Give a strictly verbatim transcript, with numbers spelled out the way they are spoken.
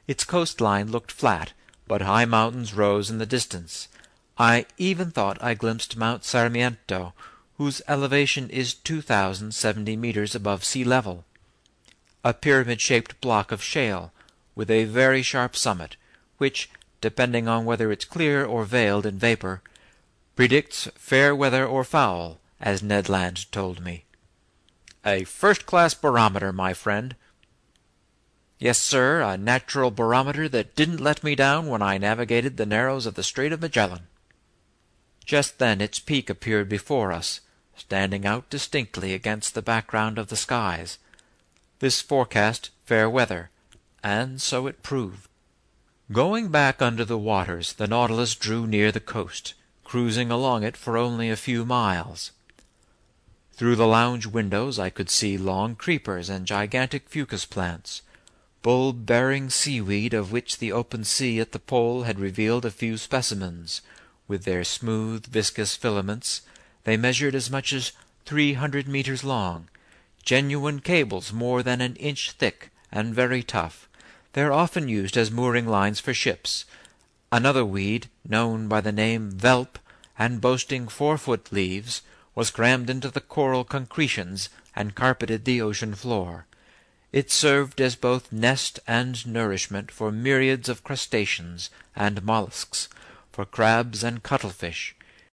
Its coastline looked flat, but high mountains rose in the distance. I even thought I glimpsed Mount Sarmiento, whose elevation is two thousand seventy meters above sea level, a pyramid-shaped block of shale, with a very sharp summit, which, depending on whether it's clear or veiled in vapor, predicts fair weather or foul, as Ned Land told me. A first-class barometer, my friend. Yes, sir, a natural barometer that didn't let me down when I navigated the narrows of the Strait of Magellan. Just then its peak appeared before us, standing out distinctly against the background of the skies. This forecast fair weather, and so it proved. Going back under the waters, the Nautilus drew near the coast, cruising along it for only a few miles. Through the lounge windows I could see long creepers and gigantic fucus plants, bulb-bearing seaweed of which the open sea at the pole had revealed a few specimens. With their smooth, viscous filaments, they measured as much as three hundred meters long, genuine cables more than an inch thick and very tough. They are often used as mooring lines for ships. Another weed, known by the name velp, and boasting four-foot leaves, was crammed into the coral concretions and carpeted the ocean floor. It served as both nest and nourishment for myriads of crustaceans and mollusks, for crabs and cuttlefish,